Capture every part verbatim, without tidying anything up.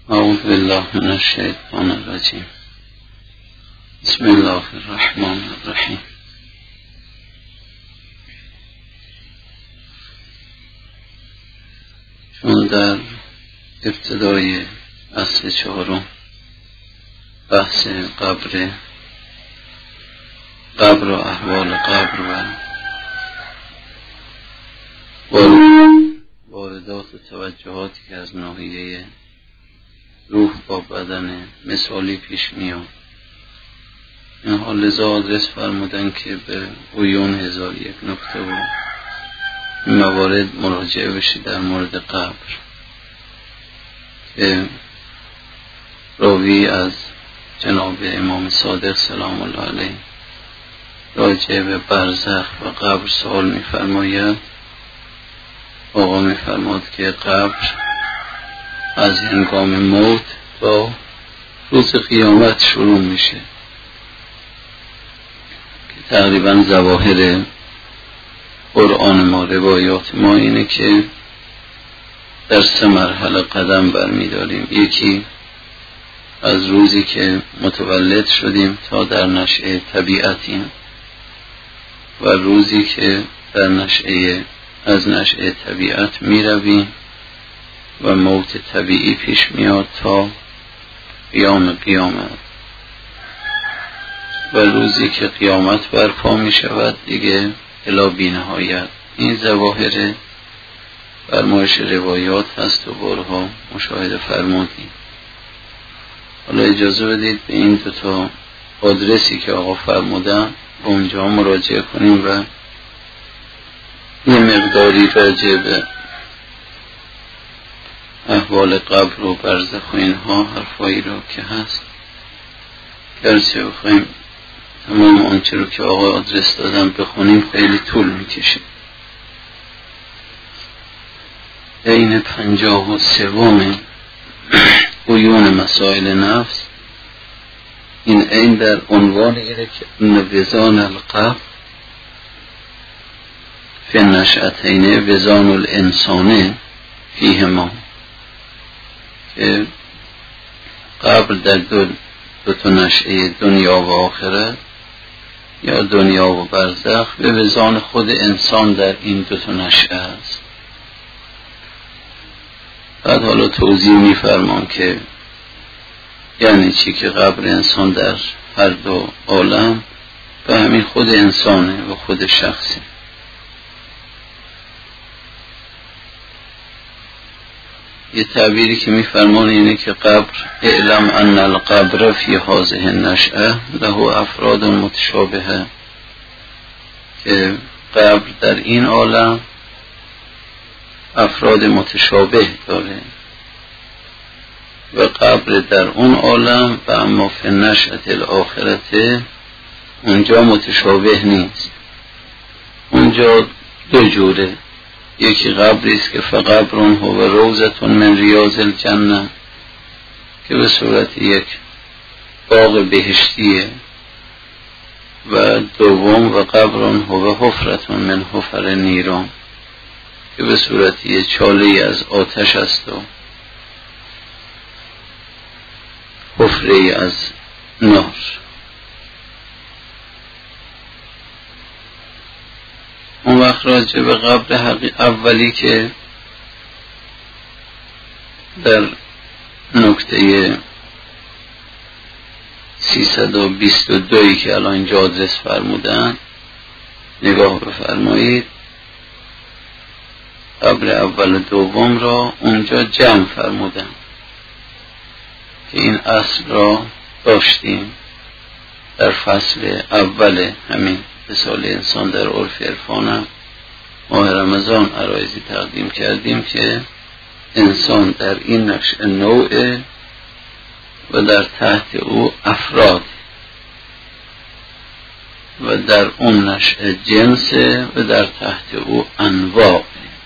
اعوذ بالله من الشیطان الرجیم. بسم الله الرحمن الرحیم. چون در ابتدای اصل چهارم بحث قبر قبر و احوال قبر و واردات و توجهاتی که از ناحیه روح با بدن مثالی پیش میاد، اینها لذا آدرس فرمودن که به عیون هزار یک نکته و موارد مراجعه بشی در مورد قبر که راوی از جناب امام صادق سلام الله علیه راجع به برزخ و قبر سوال می‌فرماید. آقا می‌فرماد که قبر از هنگام موت تا روز قیامت شروع میشه که تقریبا ظواهر قرآن ما، روایات ما اینه که در سه مرحله قدم برمیداریم. یکی از روزی که متولد شدیم تا در نشأه طبیعتیم و روزی که در نشأه از نشأه طبیعت می رویم و موت طبیعی پیش میاد تا قیام قیامت و روزی که قیامت برپا می شود دیگه الی بی نهایت. این ظواهر فرمایش روایات هست و بارها مشاهده فرمودیم. حالا اجازه بدید به این دوتا آدرسی که آقا فرمودن به اونجا مراجعه کنیم و یه مقداری راجع به احوال قبر و برزخ و اینها حرفایی رو که هست گرچه بخوایم تمام آنچه رو که آقا آدرس دادن بخونیم خیلی طول میکشه. این پنجاه و سوم عیون مسائل نفس، این این در عنوان ایره که وزان القبر فی نشأتین وزان الانسانه فیه ما، که قبل در دو, دو تا نشأه دنیا و آخرت یا دنیا و برزخ به وزان خود انسان در این دو تا نشأه است. بعد حالا توضیح می‌فرمان که یعنی چی که قبر انسان در هر دو عالم به همین خود انسانه و خود شخصه. یه تعبیری که می‌فرمان اینه که قبر اعلم ان القبر فی هذه النشأه له افراد متشابهه، که قبر در این عالم افراد متشابه داره و قبر در اون عالم و اما فی نشأة الاخرته اونجا متشابه نیست. اونجا دو جوره، یکی قبری است که فقبرون هو روضة من ریاض الجنه که به صورت یک باغ بهشتیه، و دوم و قبرون هو حفرة من حفر نیران که به صورت یک چاله از آتش است و حفره از نار. اون وقت راجع به قبر اولی که در نکته سیصد و بیست و دو که الان اینجا آدرس فرمودن نگاه بفرمایید. قبر اول و دوم را اونجا جمع فرمودن که این اصل را داشتیم در فصل اول همین مثال انسان در عرف عرفانم ماه رمضان عرایزی تقدیم کردیم که انسان در این نشأه نوع و در تحت او افراد و در اون نشأه جنس و در تحت او انواع.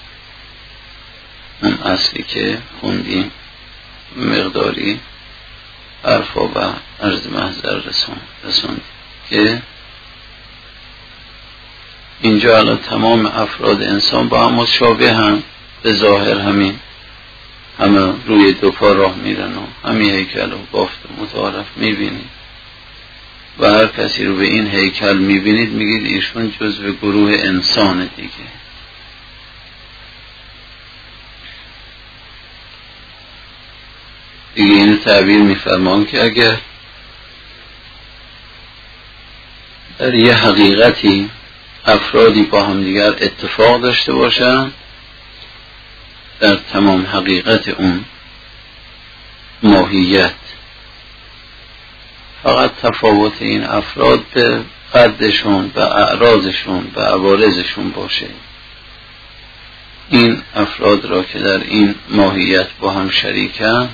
اون اصلی که خوندیم مقداری عرفا و عرض محضر رسون رسون که اینجا الان تمام افراد انسان با هم مشابه هم به ظاهر همین همه روی دو پا راه میرن و همین هیکل و بافت و متعارف میبینید و هر کسی رو به این هیکل میبینید میگید ایشون جزو گروه انسان دیگه. دیگه اینو تعبیر میفرمان که اگر در یه حقیقتی افرادی با هم دیگر اتفاق داشته باشن، در تمام حقیقت اون ماهیت، فقط تفاوت این افراد به قدشون، به اعراضشون، به عوارضشون باشه. این افراد را که در این ماهیت با هم شریکن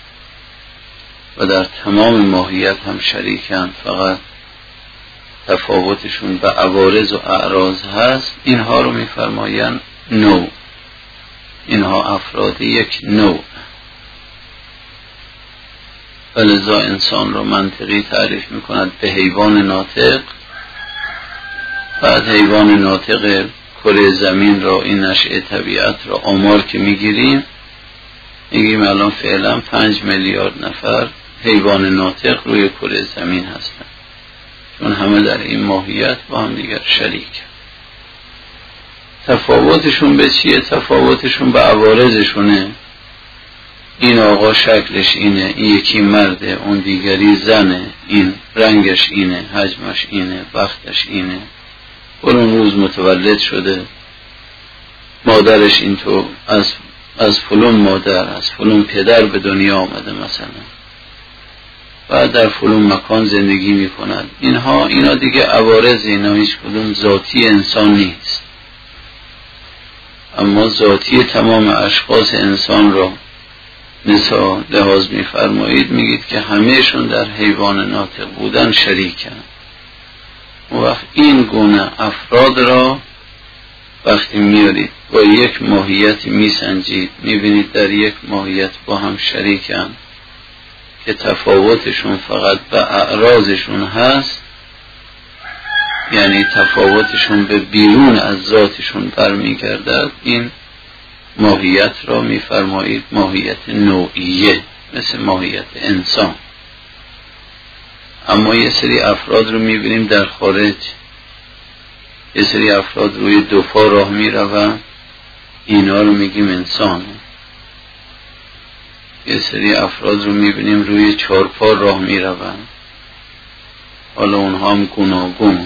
و در تمام ماهیت هم شریکن، فقط تفاوتشون به عوارض و اعراض هست، اینها رو میفرماین نوع. اینها افراد یک نوع. ولذا انسان رو منطقی تعریف میکند به حیوان ناطق. بعد حیوان ناطق کره زمین را، این نشأه طبیعت را آمار که میگیریم، میگیم الان فعلا پنج میلیارد نفر حیوان ناطق روی کره زمین هستند، چون همه در این ماهیت با هم دیگر شریک. تفاوتشون به چیه؟ تفاوتشون به عوارضشونه. این آقا شکلش اینه، این یکی مرده، اون دیگری زنه، این رنگش اینه، حجمش اینه، وقتش اینه، اون روز متولد شده، مادرش اینطور، از از فلان مادر، از فلان پدر به دنیا آمده مثلا، و در فلان مکان زندگی می کند. اینها اینا دیگه عوارض، اینا هیچ کدوم ذاتی انسان نیست. اما ذاتی تمام اشخاص انسان را نسا لحاظ می فرمایید، میگید که همهشون در حیوان ناطق بودن شریکن. و وقت این گونه افراد را وقتی میارید با یک ماهیت میسنجید، میبینید در یک ماهیت با هم شریکن که تفاوتشون فقط به اعراضشون هست، یعنی تفاوتشون به بیرون از ذاتشون برمیگردد. این ماهیت را میفرمایید ماهیت نوعیه، مثل ماهیت انسان. اما یه سری افراد رو میبینیم در خارج، یه سری افراد روی دو پا راه میروند، اینا رو میگیم انسانه. یه سری افراد رو میبینیم روی چهار پا راه میروند، حالا اونها هم گوناگون.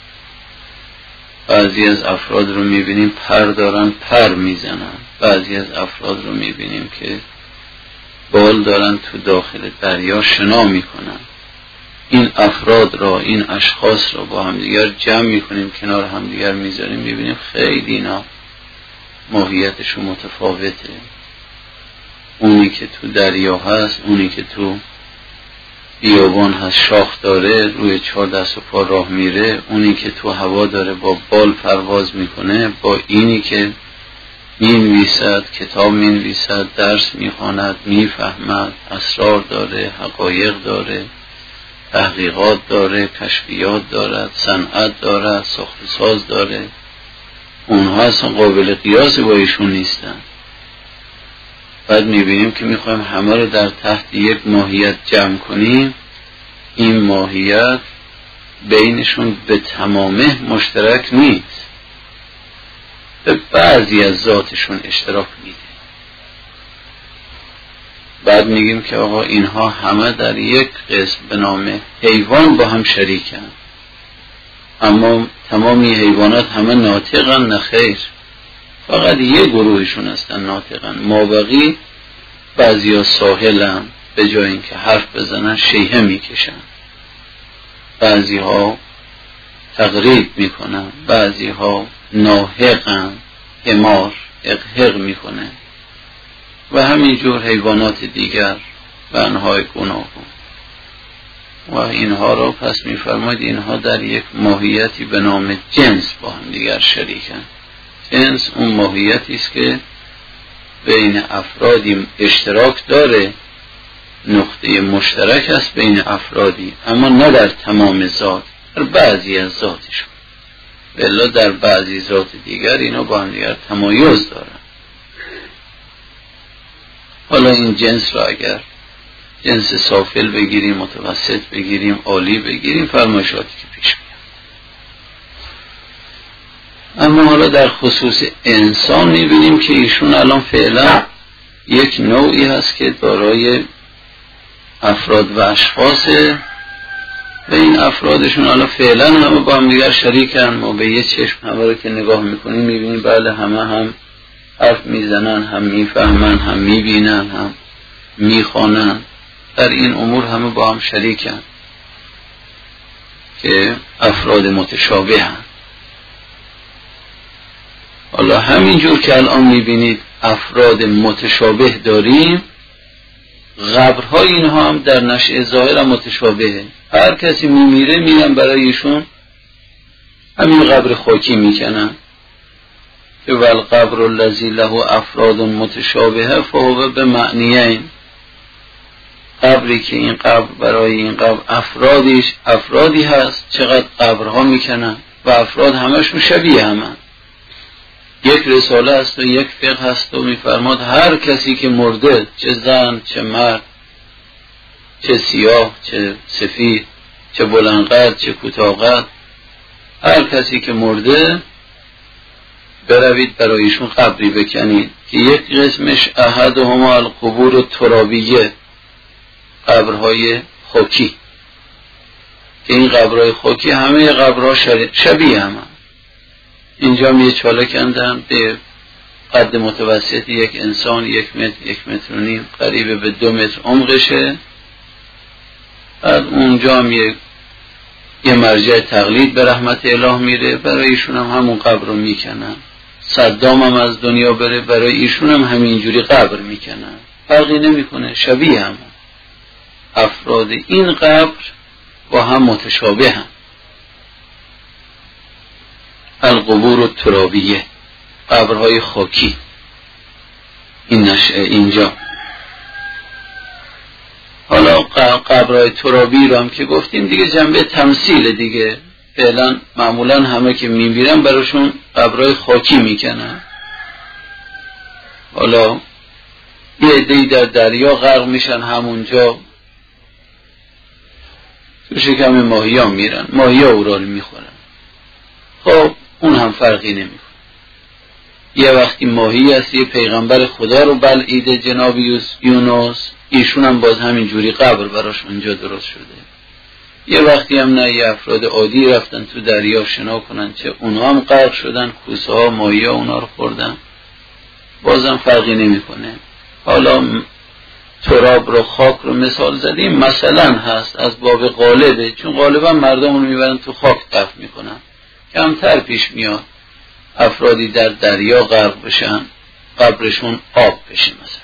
بعضی از افراد رو میبینیم پر دارن، پر میزنن. بعضی از افراد رو میبینیم که بال دارن، تو داخل دریا شنا میکنن. این افراد را، این اشخاص را با همدیگر جمع میکنیم، کنار همدیگر میذاریم، میبینیم خیلی اینا ماهیتشون متفاوته. اونی که تو دریا هست، اونی که تو بیابان هست شاخ داره، روی چهار دست و پا راه میره، اونی که تو هوا داره با بال پرواز میکنه، با اینی که مینویسد، کتاب مینویسد، درس میخواند، میفهمد، اسرار داره، حقایق داره، تحقیقات داره، کشفیات دارد، صنعت دارد، ساخت ساز داره، اونها اصلا قابل قیاس با ایشون نیستن. بعد میبینیم که میخوایم همه رو در تحت یک ماهیت جمع کنیم. این ماهیت بینشون به تمامه مشترک نیست، به بعضی از ذاتشون اشتراک میده. بعد میگیم که آقا اینها همه در یک قسم به نام حیوان با هم شریکن. اما تمامی حیوانات همه ناطقن؟ نه خیر، فقط یه گروهشون هستن ناطقن. مابقی بعضی ها ساهلن، به جای اینکه حرف بزنن شیهه میکشن، بعضی ها تقریب میکنن، بعضی ها ناحقن، حمار اقهق میکنه، و همینجور حیوانات دیگر و انواع گوناگون. و اینها را پس میفرماید اینها در یک ماهیتی به نام جنس با هم دیگر شریکن. جنس اون ماهیتی است که بین افرادی اشتراک داره، نقطه مشترک است بین افرادی، اما نه در تمام ذات، در بعضی از ذاتشون. بلا در بعضی ذات دیگر اینا با هم دیگر تمایز دارن. حالا این جنس را اگر جنس سافل بگیریم، متوسط بگیریم، عالی بگیریم، فرمایشاتی که پیش میاد. اما حالا در خصوص انسان میبینیم که ایشون الان فعلا یک نوعی هست که دارای افراد و اشخاصه و این افرادشون حالا فعلا همه با هم دیگر شریکن. ما به یه چشم همه رو که نگاه میکنیم میبینیم بله همه هم حرف میزنن، هم میفهمن، هم میبینن، هم میخوانن. در این امور همه با هم شریکن که افراد متشابه هم. حالا همینجور که الان میبینید افراد متشابه داریم، قبرهای اینها هم در نشأه ظاهر هم متشابهه. هر کسی میمیره میرن برای ایشون همین قبر خاکی میکنن که والقبر الذی له افراد متشابهه فهو به معنیین. قبری که این قبر برای این قبر افرادیش افرادی هست، چقدر قبرها میکنن و افراد همشون شبیه همن. یک رساله هست و یک فقه هست و میفرماد هر کسی که مرده، چه زن چه مرد، چه سیاه چه سفید، چه بلندقد چه کوتاه‌قد، هر کسی که مرده بروید برایشون قبری بکنید که یک قسمش احدهما القبور الترابیه، قبرهای خاکی، که این قبرهای خاکی همه قبرها شبیه همه. اینجا می چاله کندن به قد متوسط یک انسان، یک متر یک متر و نیم، قریب به دو متر عمقشه. بعد اونجا هم یه, یه مرجع تقلید به رحمت اله میره، برای ایشون هم همون قبر رو میکنن. صدام هم از دنیا بره، برای ایشون هم همینجوری قبر میکنن، فرقی نمیکنه، شبیه هم. افراد این قبر با هم متشابه هم. القبور الترابیه، قبرهای خاکی. این نشأه اینجا. حالا قبرهای ترابی رو هم که گفتیم دیگه جنبه تمثیل دیگه. فعلا معمولا همه که میمیرن براشون قبرهای خاکی میکنن. حالا یه عده‌ای در دریا غرق میشن، همونجا تو شکم ماهی ها میرن، ماهی ها او را میخورن. خب اون هم فرقی نمیکنه. یه وقتی ماهی هست، یه پیغمبر خدا رو بلعیده جناب یونس، ایشون هم باز همین جوری قبر براش اونجا درست شده. یه وقتی هم نه، یه افراد عادی رفتن تو دریا شنا کنن، چه اونها هم غرق شدن، کوسه ها ماهی ها اونا رو خوردن، بازم فرقی نمیکنه. حالا تراب رو، خاک رو مثال زدیم، مثلا هست از باب غالبه، چون غالبا مردم رو میبرن تو خاک دفن میکنن. کمتر پیش میاد افرادی در دریا غرق بشن قبرشون آب بشه مثلا،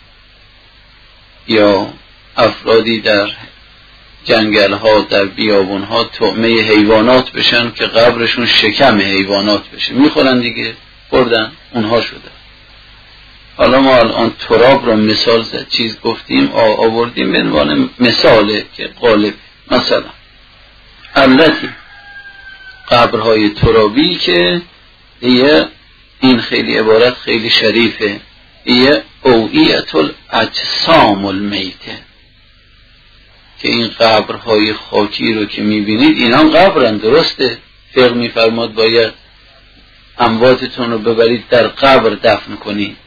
یا افرادی در جنگل ها در بیابون ها طعمه حیوانات بشن که قبرشون شکم حیوانات بشه، میخورن دیگه، خوردن اونها شده. حالا ما الان تراب رو مثال زد، چیز گفتیم آوردیم به عنوان مثاله که غالب. مثلا علتی قبرهای ترابی که یه این خیلی عبارت خیلی شریفه، یه اوعیت الاجسام المیته، که این قبرهای خاکی رو که میبینید اینا هم قبرن، درسته؟ فقه میفرماد باید امواتتون رو ببرید در قبر دفن کنید.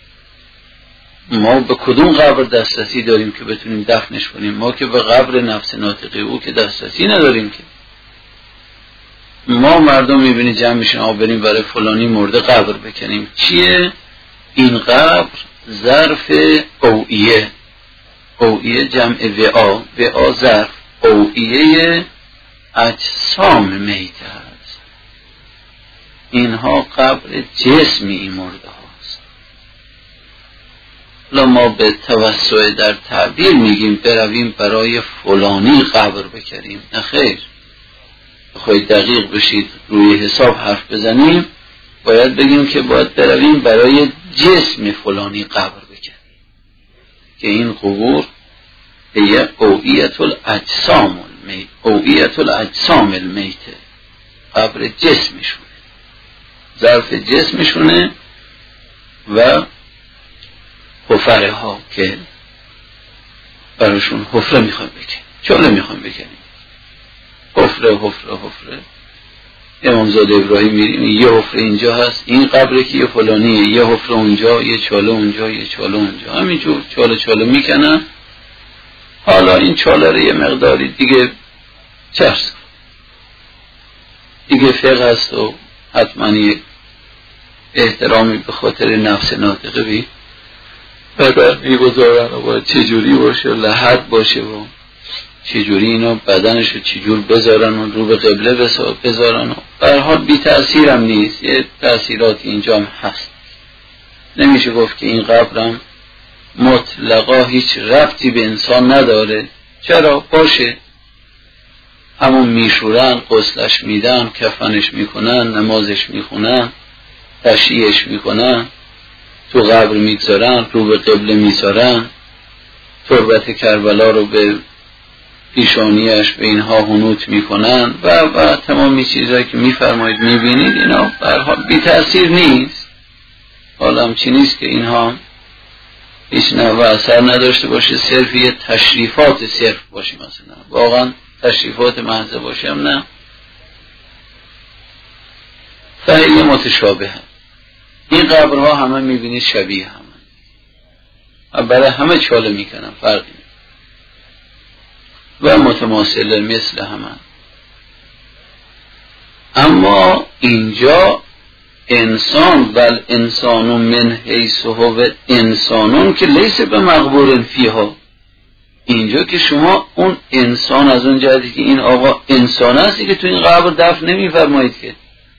ما به کدوم قبر دسترسی داریم که بتونیم دفنش کنیم؟ ما که به قبر نفس ناطقه او که دسترسی نداریم که. ما مردم میبینی جمع میشن آب بریم برای فلانی مرده قبر بکنیم. چیه؟ این قبر ظرف اوعیه، اوعیه جمع وعا، وعا ظرف، اوعیه اجسام میته هست. اینها قبر جسمی این مرده هاست. حالا ما به توسع در تعبیر میگیم برویم برای فلانی قبر بکنیم، نه خیر. بخواید دقیق بشید روی حساب حرف بزنیم، باید بگیم که باید برویم برای جسم فلانی قبر بکنیم، که این قبور هی اوعیت الاجسام المیت، اوعیت الاجسام المیته، قبر جسمشونه، ظرف جسمشونه و حفره ها که براشون حفره میخوایم بکنیم، چاله میخوایم بکنیم، حفره حفره حفره. امامزاده ابراهیم میریم یه حفره اینجا هست، این قبره که یه فلانیه، یه حفره اونجا، یه چاله اونجا، یه چاله اونجا، همینجور چاله چاله میکنن. حالا این چاله رو یه مقداری دیگه چرس دیگه فقه هست و حتما احترامی به خاطر نفس ناطقه بی بدن میگذارن و باید چجوری باشه، لحد باشه و چجوری اینا بدنش رو چجور بذارن و رو به قبله بذارن و در حال بی تأثیر هم نیست، یه تأثیراتی اینجا هم هست. نمیشه گفت که این قبرم مطلقا هیچ ربطی به انسان نداره. چرا؟ باشه، همون میشورن، غسلش میدن، کفنش میکنن، نمازش میخونن، تشییعش میکنن، تو قبر میگذارن، رو به قبله میذارن، تربت کربلا رو به پیشانیش به اینها حنوط میکنن و و تمامی چیزایی که میفرمایید میبینید، اینا برها بی تأثیر نیست. حالا همچی نیست که اینها هیچ نوع اثر نداشته باشه، صرف یه تشریفات صرف باشه، مثلا واقعا تشریفات محض باشه هم نه. فعلی متشابه هم. این قبرها همه میبینید شبیه همه، برای همه چاله میکنن، فرقی و متماثل مثل همه. اما اینجا انسان ول انسان من حیث هو انسانون که لیس به مقبور فیها، اینجا که شما اون انسان از اون جهتی که این آقا انسان هستی که تو این قبر دفن نمی فرمایید که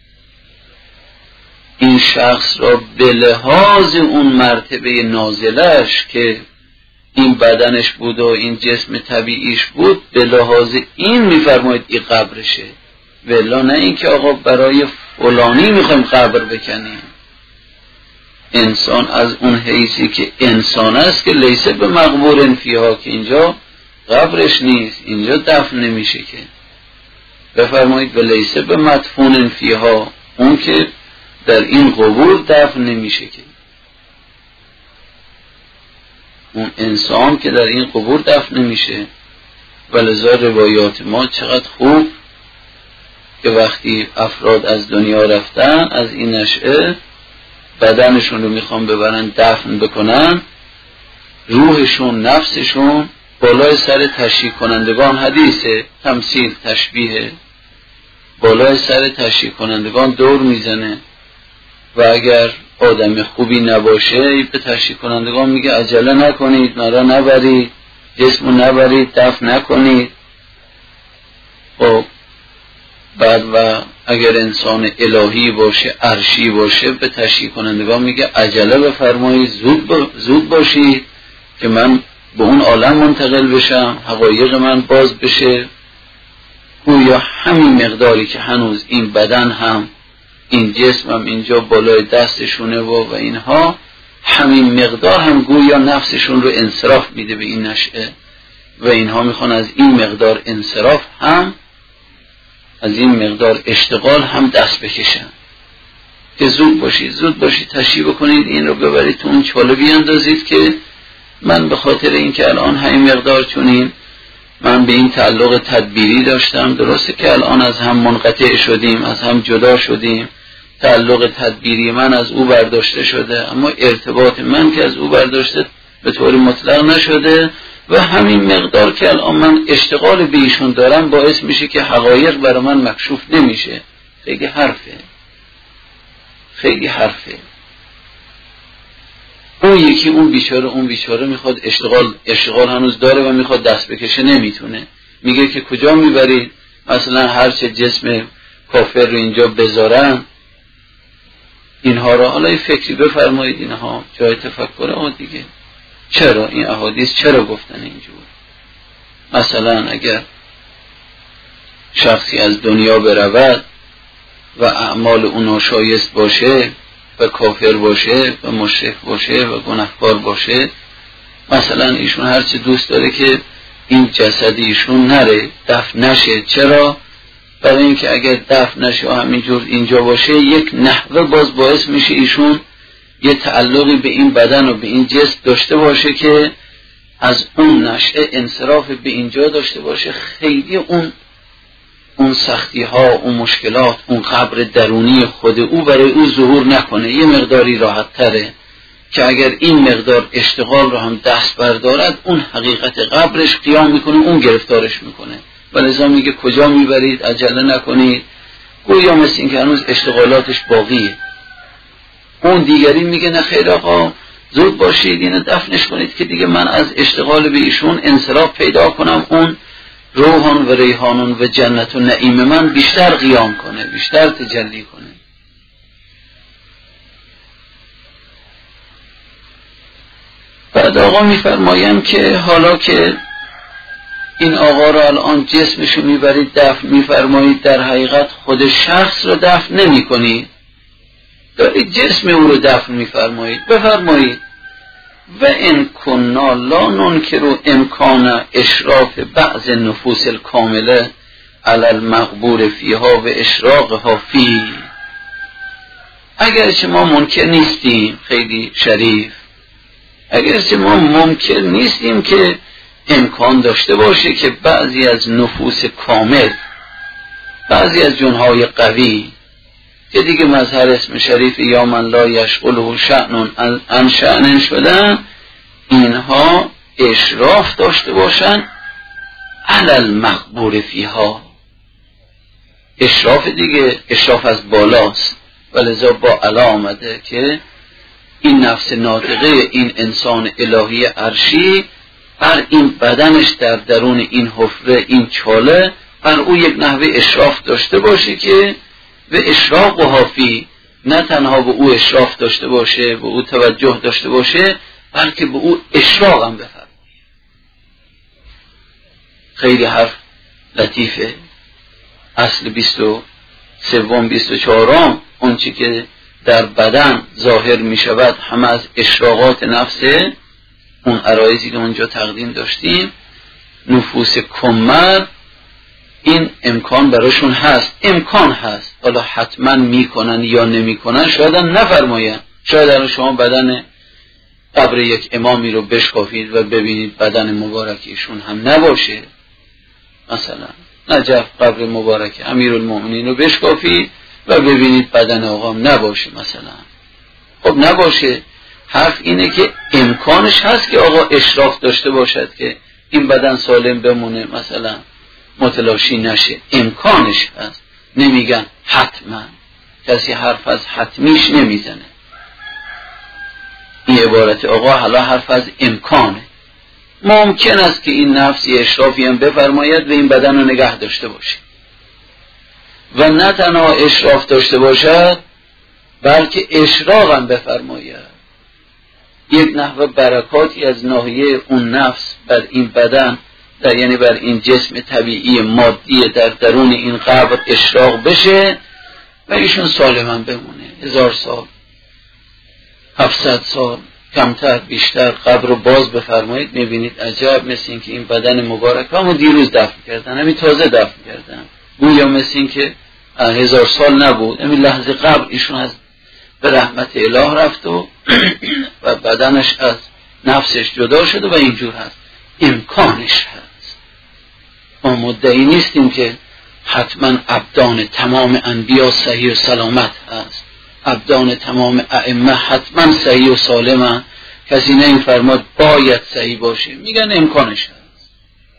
این شخص را به لحاظ اون مرتبه نازلش که این بدنش بود و این جسم طبیعیش بود، به لحاظ این میفرمایید این قبرشه، ولی نه این که آقا برای فلانی میخوایم قبر بکنیم. انسان از اون حیثی که انسان است که لیسه به مقبور فیها، که اینجا قبرش نیست، اینجا دفن نمیشه که. بفرمایید و لیسه به مدفون فیها، اون که در این قبور دفن نمیشه که، اون انسان که در این قبور دفن نمیشه. ولذا روایات ما چقدر خوب که وقتی افراد از دنیا رفتن از این نشعه بدنشون رو میخوان ببرن دفن بکنن، روحشون نفسشون بالای سر تشییع کنندگان، حدیثه تمثیل تشبیه، بالای سر تشییع کنندگان دور میزنه و اگر آدم خوبی نباشه به تشییع کنندگان میگه عجله نکنید، مرا نبرید، جسمو نبرید، دفن نکنید. خب بعد و اگر انسان الهی باشه، عرشی باشه، به تشییع کنندگان میگه عجله بفرمایید، زود با زود باشید که من به اون عالم منتقل بشم، حقایق من باز بشه. گویا همین مقداری که هنوز این بدن هم این جسم هم اینجا بالای دستشونه و و اینها، همین مقدار هم گویا نفسشون رو انصراف میده به این نشعه و اینها میخوان از این مقدار انصراف هم، از این مقدار اشتغال هم دست بکشن که زود باشید زود باشید تشییع بکنید، این رو ببرید تو اون چاله بیاندازید که من به خاطر این که الان همین مقدار چونین من به این تعلق تدبیری داشتم، درسته که الان از هم منقطع شدیم، از هم جدا شدیم، تعلق تدبیری من از او برداشته شده، اما ارتباط من که از او برداشته به طور مطلق نشده و همین مقدار که الان من اشتغال به ایشون دارم باعث میشه که حقایق برای من مکشوف نمیشه. خیلی حرفه، خیلی حرفه. اون یکی اون بیچاره اون بیچاره میخواد اشتغال اشتغال هنوز داره و میخواد دست بکشه، نمیتونه. میگه که کجا میبرید؟ مثلا هر چه جسم کافر رو اینجا بذارن اینها رو، حالا یه فکری بفرمایید، اینها جای تفکر. اما دیگه چرا این احادیث چرا گفتن اینجور؟ مثلا اگر شخصی از دنیا برود و اعمال اون شایست باشه و کافر باشه و مشرک باشه و گناهکار باشه، مثلا ایشون هرچی دوست داره که این جسد ایشون نره، دفن نشه. چرا؟ برای اینکه اگر دفن نشه و همینجور اینجا باشه یک نحوه باز باعث میشه ایشون یه تعلقی به این بدن و به این جسم داشته باشه که از اون نشأه انصراف به اینجا داشته باشه، خیلی اون اون سختی ها، اون مشکلات، اون قبر درونی خود او برای او ظهور نکنه. یه مقداری راحت تره که اگر این مقدار اشتغال رو هم دست بردارد، اون حقیقت قبرش قیام میکنه، اون گرفتارش میکنه. ولذا میگه کجا میبرید، عجله نکنید، گویا مثل این که هنوز اشتغالاتش باقیه. اون دیگری میگه نه خیر آقا زود باشید اینو دفنش کنید که دیگه من از اشتغال به ایشون انصراف پیدا کنم، اون روحان و ریحانون و جنت و نعیم من بیشتر قیام کنه، بیشتر تجلی کنه. بعد آقا میفرمایم که حالا که این آقا رو الان جسمشو میبرید دفن میفرمایید، در حقیقت خود شخص رو دفن نمی کنید، دارید جسم او رو دفن میفرمایید. بفرمایید و ان کنا لا ننکر امکان اشراف بعض النفوس الکامله علی المقبور فیها و اشراقها فی. اگرچه ما منکر نیستیم، خیلی شریف، اگرچه ما ممکن نیستیم که امکان داشته باشه که بعضی از نفوس کامل، بعضی از جنهای قوی که دیگه مظهر اسم شریف یا من لا یشغله شأن عن شأن شدن، اینها اشراف داشته باشن علی المقبور فیها. اشراف دیگه اشراف از بالاست، ولذا با علا آمده که این نفس ناطقه این انسان الهی عرشی بر این بدنش در درون این حفره، این چاله، بر او یک نحوه اشراف داشته باشه که و اشراق و حافی، نه تنها به او اشراف داشته باشه، به او توجه داشته باشه، بلکه به او اشراق هم بفرماید. خیلی حرف لطیفه. اصل بیست و سوم بیست و چهارم اون چی که در بدن ظاهر می شود همه از اشراقات نفسه، اون عرایزی که اونجا تقدیم داشتیم، نفوس کمر این امکان براشون هست، امکان هست، حالا حتما میکنن یا نمیکنن شاید هم نفرماین. شاید الان شما بدن قبر یک امامی رو بشکافید و ببینید بدن مبارکیشون هم نباشه، مثلا نجف قبر مبارک امیرالمومنین رو بشکافید و ببینید بدن آقا هم نباشه مثلا، خب نباشه. حرف اینه که امکانش هست که آقا اشراف داشته باشد که این بدن سالم بمونه، مثلا متلاشی نشه، امکانش هست. نمیگن حتما، کسی حرف از حتمیش نمیزنه. این عبارت آقا حالا حرف از امکانه. ممکن است که این نفس یه اشرافی هم بفرماید و این بدن رو نگه داشته باشه و نه تنها اشراف داشته باشد بلکه اشراق هم بفرماید، یک نحوه برکاتی از ناحیه اون نفس بر این بدن، در یعنی بر این جسم طبیعی مادی در درون این قبر اشراق بشه و ایشون سالما بمونه. هزار سال، هفتصد سال، کمتر بیشتر قبر رو باز بفرمایید میبینید عجب، مثل این که این بدن مبارک همون دیروز دفن کردن، همین تازه دفن کردن، گویا مثل این که هزار سال نبود، همین لحظه قبل ایشون از به رحمت اله رفت و و بدنش از نفسش جدا شده و اینجور هست. امکانش هست. ما مدعی نیستیم که حتما ابدان تمام انبیا صحیح و سلامت هست، ابدان تمام ائمه حتما صحیح و سالمه، کسی نه این فرماد باید صحیح باشه، میگن امکانش هست.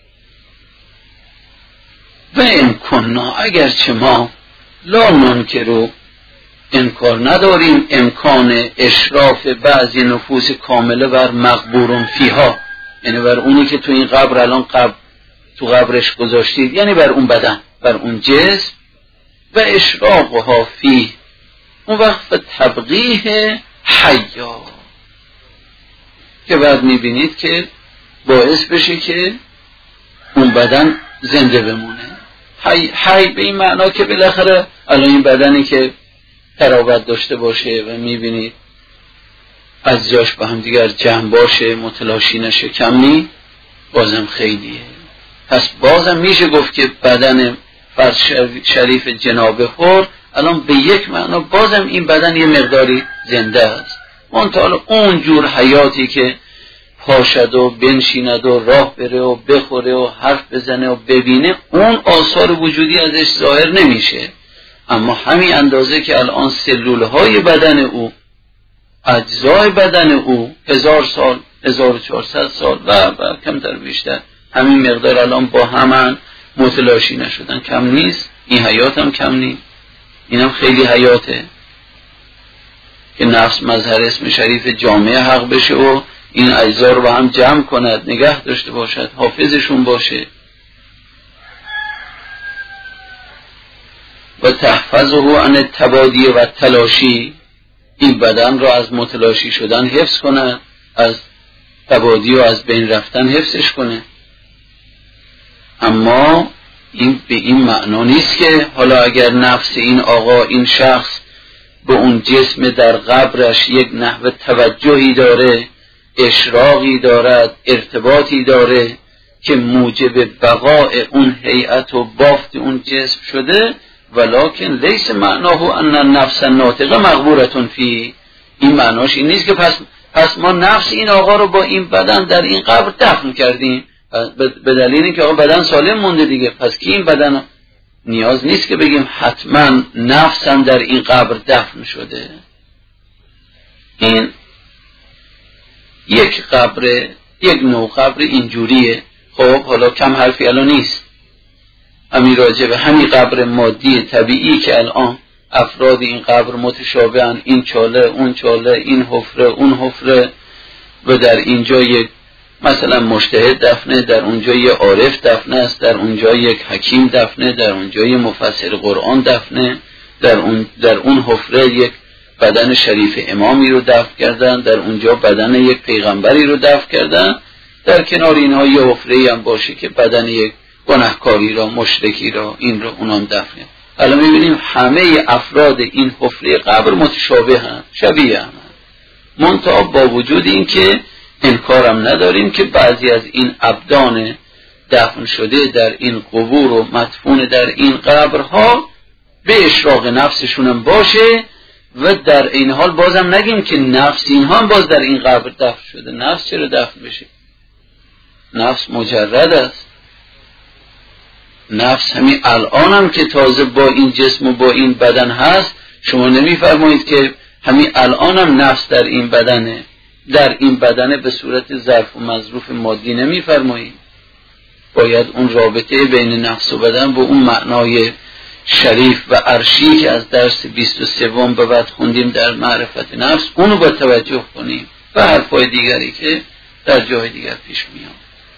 و امکاننا، اگرچه ما لا ننکرو انکار نداریم امکان اشراف بعضی نفوس کامله بر مقبورون فیها، یعنی بر اونی که تو این قبر الان قبر تو قبرش گذاشتید، یعنی بر اون بدن، بر اون جسم، و اشراقها فی، اون وقت تبقیه حیا که بعد میبینید که باعث بشه که اون بدن زنده بمونه. حی, حی به این معنا که بالاخره الان این بدنی که تراوت داشته باشه و میبینید از جاش به هم دیگر جمع باشه، متلاشی نشه، کم نی، بازم خیلیه. پس بازم میشه گفت که بدن فرد شریف جناب حر الان به یک معنا بازم این بدن یه مقداری زنده است، منتها اون جور حیاتی که پاشد و بنشیند و راه بره و بخوره و حرف بزنه و ببینه، اون آثار وجودی ازش ظاهر نمیشه. اما همین اندازه که الان سلولهای بدن او، اجزای بدن او هزار سال، هزار و چهارصد سال و, و کمتر بیشتر همین مقدار الان با همان متلاشی نشدن، کم نیست. این حیات هم کم نیست، اینم خیلی حیاته که نفس مظهر اسم شریف جامعه حق بشه و این اجزا رو با هم جمع کند، نگه داشته باشد، حافظشون باشه و تحفظه عن التبادی و تلاشی، این بدن رو از متلاشی شدن حفظ کند، از تبادی و از بین رفتن حفظش کنه. اما این به این معنا نیست که حالا اگر نفس این آقا، این شخص به اون جسم در قبرش یک نحو توجهی داره، اشراقی دارد، ارتباطی داره که موجب بقاء اون هیئت و بافت اون جسم شده، ولکن لیس معناه ان النفس الناطقه مقبورتون فی، این معناش این نیست که پس پس ما نفس این آقا رو با این بدن در این قبر دفن کردیم به دلیل اینکه آقا بدن سالم مونده دیگه، پس کی این بدن؟ نیاز نیست که بگیم حتما نفسم در این قبر دفن شده. این یک قبر، یک نوع قبر اینجوریه. خب حالا کم حرفی الان نیست، همین راجع به همین قبر مادی طبیعی که الان افراد این قبر متشابهن، این چاله اون چاله، این حفره اون حفره، و در اینجا یک مثلا مجتهد دفنه، در اونجا یک عارف دفنه است، در اونجا یک حکیم دفنه، در اونجا یک مفسر قرآن دفنه، در اون در اون حفره یک بدن شریف امامی رو دفن کردن، در اونجا بدن یک پیغمبری رو دفن کردن، در کنار اینها یه حفره‌ای هم باشه که بدن یک گناهکاری را، مشرکی را، این رو اونام دفن. حالا می‌بینیم همه افراد این حفره قبر متشابه هم، شبیه هم، منتها با وجود این که انکارم نداریم که بعضی از این ابدان دفن شده در این قبور و مدفون در این قبرها به اشراق نفسشونم باشه و در این حال بازم نگیم که نفس اینها هم باز در این قبر دفن شده. نفس چرا دفن بشه؟ نفس مجرد است. نفس همین الان هم که تازه با این جسم و با این بدن هست، شما نمیفرمایید که همین الان هم نفس در این بدنه، در این بدنه به صورت ظرف و مظروف مادی نمیفرمایید. باید اون رابطه بین نفس و بدن با اون معنای شریف و عرشی که از درس بیست و سوم به بعد خوندیم در معرفت نفس، اونو با توجه کنیم و حرفای دیگری که در جای دیگر پیش میاد.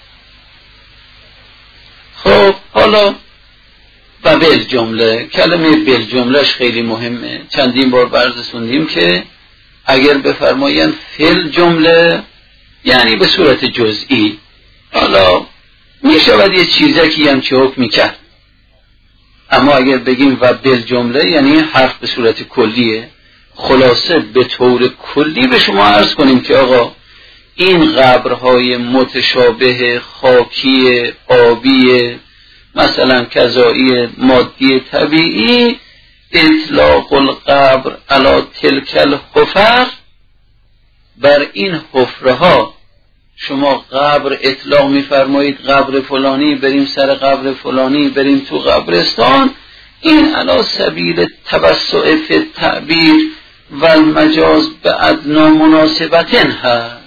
خب حالا و بالجمله، کلمه بالجملهش خیلی مهمه. چندین بار بررسوندیم که اگر بفرمایند فل جمله یعنی به صورت جزئی، حالا می شود یه چیزکی هم چه حکمی کرد، اما اگر بگیم و بالجمله یعنی حرف به صورت کلیه. خلاصه به طور کلی به شما عرض کنیم که آقا این قبرهای متشابه خاکی، آبی، مثلا کذایی، مادی، طبیعی، اطلاق القبر علی تلک الحفر، بر این حفره ها شما قبر اطلاق میفرمایید، قبر فلانی، بریم سر قبر فلانی، بریم تو قبرستان، این علی سبیل توسع فی التعبیر و المجاز به ادنا مناسبتن هست.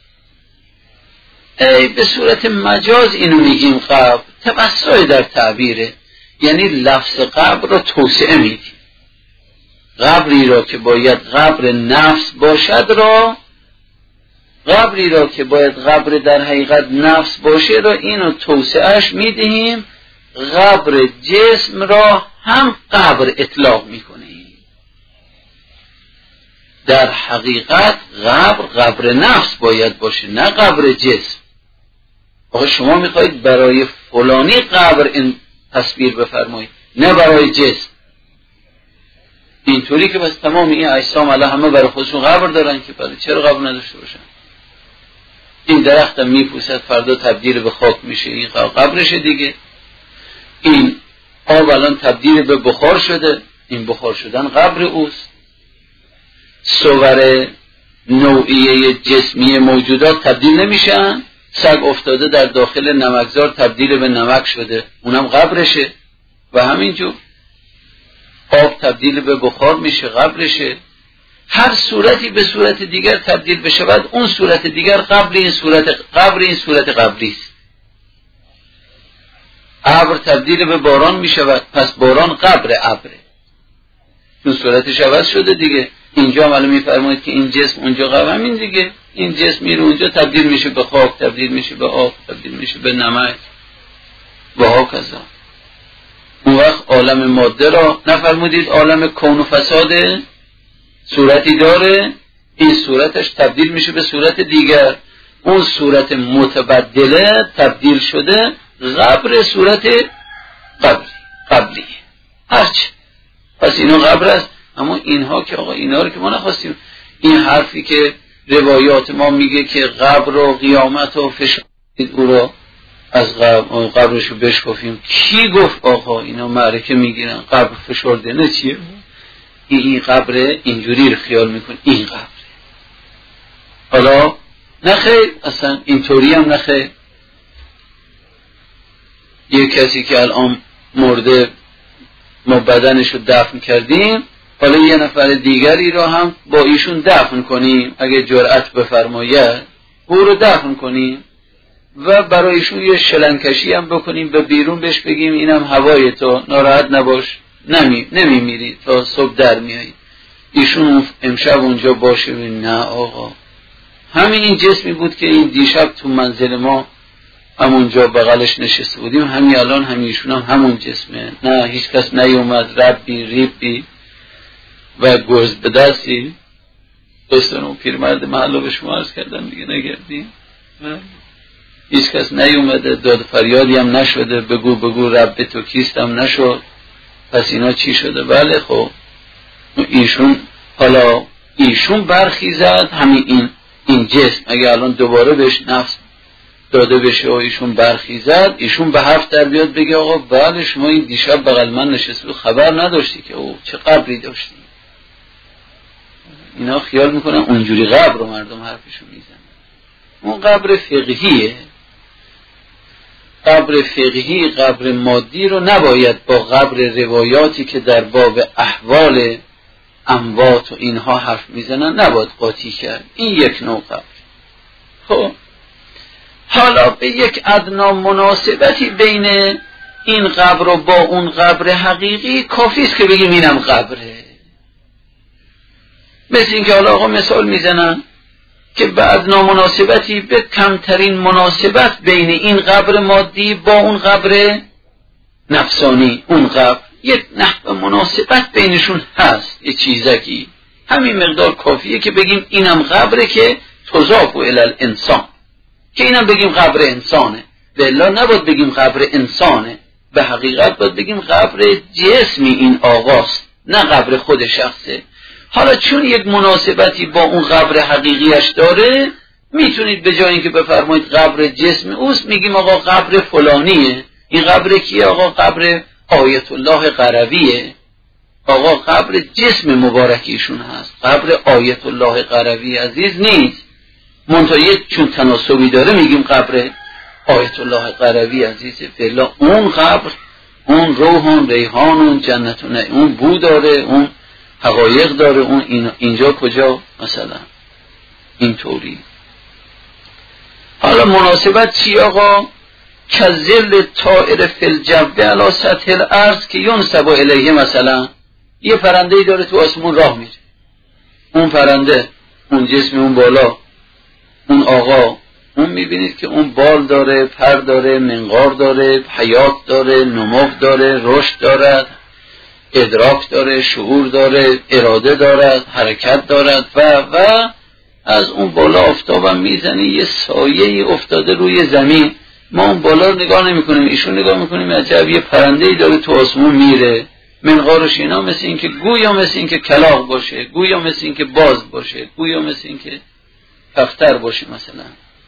ای به صورت مجاز اینو میگیم قبر، توسع در تعبیره، یعنی لفظ قبر رو توسعه میدیم. قبری را که باید قبر نفس باشد را، قبری را که باید قبر در حقیقت نفس باشه را، اینو توسعهش میدهیم. قبر جسم را هم قبر اطلاق میکنیم. در حقیقت قبر قبر نفس باید باشه، نه قبر جسم. آقا شما میخواید برای فلانی قبر این تصویر بفرمایید، نه برای جسم. اینطوری که بس تمام این اجسام الله همه برای خودشون قبر دارن که بله، چرا قبر نداشته باشن؟ این درخت هم میپوسد، فردا تبدیل به خاک میشه، این قبرشه دیگه. این آب الان تبدیل به بخار شده، این بخار شدن قبر اوست. صور نوعیه جسمی موجودات تبدیل نمیشن؟ سگ افتاده در داخل نمکزار تبدیل به نمک شده، اونم قبرشه. و همینجور آب تبدیل به بخار میشه، قبرشه. هر صورتی به صورت دیگر تبدیل بشه، بعد اون صورت دیگر قبل این صورت قبر این صورت قبلی است. ابر تبدیل به باران میشه، پس باران قبر ابره، چون صورتش عوض شده دیگه. اینجا هم الان میفرمایید که این جسم اونجا قبر، همین دیگه. این جسم میره اونجا تبدیل میشه به خاک، تبدیل میشه به آب، تبدیل میشه به نمک و هاکذا. اون وقت عالم ماده را نفرمودید عالم کون و فساده، صورتی داره، این صورتش تبدیل میشه به صورت دیگر، اون صورت متبدله تبدیل شده قبر صورت قبلی قبلی هرچی. پس اینو قبر است. اما اینها که آقا اینا رو که ما نخواستیم، این حرفی که روایات ما میگه که قبر و قیامت و فشارید او رو از قبر قبرشو بشکافیم، کی گفت آقا اینا معرکه میگیرن قبر فشرده؟ نه چیه این این قبره، اینجوری رو خیال میکن این قبره. حالا نخیر، اصلا اینطوری هم نخیر. یک کسی که الان مرده ما بدنشو دفن کردیم، حالا یه نفر دیگری رو هم با ایشون دفن کنیم، اگه جرأت بفرماید او رو دفن کنیم و برای ایشون یه شلنکشی هم بکنیم، به بیرون بهش بگیم اینم هوای تو، ناراحت نباش، نمی نمی میری تا صبح در میایی. ایشون امشب اونجا باشه. نه آقا، همین این جسمی بود که این دیشب تو منزل ما همونجا بغلش نشسته بودیم، همین الان همیشون هم همون جسمه. نه هیچ کس نیومد ربی ریبی و گرز به دستی دوستان و پیرمرد محلا به شما عرض کردم دیگه، نگردیم. هیچ کس نیومده، داد فریادی هم نشده، بگو بگو رب تو کیستم نشد. پس اینا چی شده؟ بله خب ایشون، حالا ایشون برخیزد، همین این این جسم اگه الان دوباره بهش نفس داده بشه و ایشون برخیزد، ایشون به حرف در بیاد بگه آقا بله شما این دیشب بغل من نشستی خبر نداشتی که او چه قبری داشتی. اینا خیال میکنن اونجوری قبر رو مردم حرفشو میزنن. اون قبر فقهیه. قبر فقهی، قبر مادی رو نباید با قبر روایاتی که در باب احوال اموات و اینها حرف میزنن نباید قاطی کرد. این یک نوع قبر. خب حالا به یک ادنا مناسبتی بین این قبر و با اون قبر حقیقی کافیست که بگیم اینم قبره. مثل این که حالا آقا مثال میزنن که به ادنا مناسبتی به کمترین مناسبت بین این قبر مادی با اون قبر نفسانی، اون قبر یک نحو مناسبت بینشون هست، یه چیزکی، همین مقدار کافیه که بگیم اینم قبره که تضاف الی الانسان، که اینم بگیم قبر انسانه. بلا نباید بگیم قبر انسانه، به حقیقت باید بگیم قبر جسمی این آقاست، نه قبر خود شخصه. حالا چون یک مناسبتی با اون قبر حقیقیش داره، میتونید به جای اینکه بفرمایید قبر جسم اوست، میگیم آقا قبر فلانیه. این قبر کیه؟ آقا قبر آیت الله قرویه. آقا قبر جسم مبارکیشون هست، قبر آیت الله قروی عزیز نیست. منتها چون تناسبی داره میگیم قبر آیت الله قروی عزیزه. فعلا اون قبر، اون روحان ریحان جنتون، اون بو داره، اون حقایق داره، اون اینجا کجا مثلا اینطوری. حالا مناسبت چی آقا؟ کذل طائر فی الجو علی سطح الارض که ینسب الیه. مثلا یه پرنده‌ای داره تو آسمون راه میره، اون پرنده، اون جسم اون بالا، اون آقا، اون میبینید که اون بال داره، پر داره، منقار داره، حیات داره، نمو داره، رشد دارد، ادراک داره، شعور داره، اراده دارد، حرکت دارد و و از اون بالا آفتابم میزنه، یه سایه افتاده روی زمین. ما اون بالا رو نگاه نمی کنیم، ایشون نگاه میکنیم عجب یه پرنده‌ای داره تو آسمون میره. منقارش اینا مثل این که گویا مثل این که کلاغ باشه، گویا مثل این که باز باشه، گویا مثل این که کفتر باشه مثلا.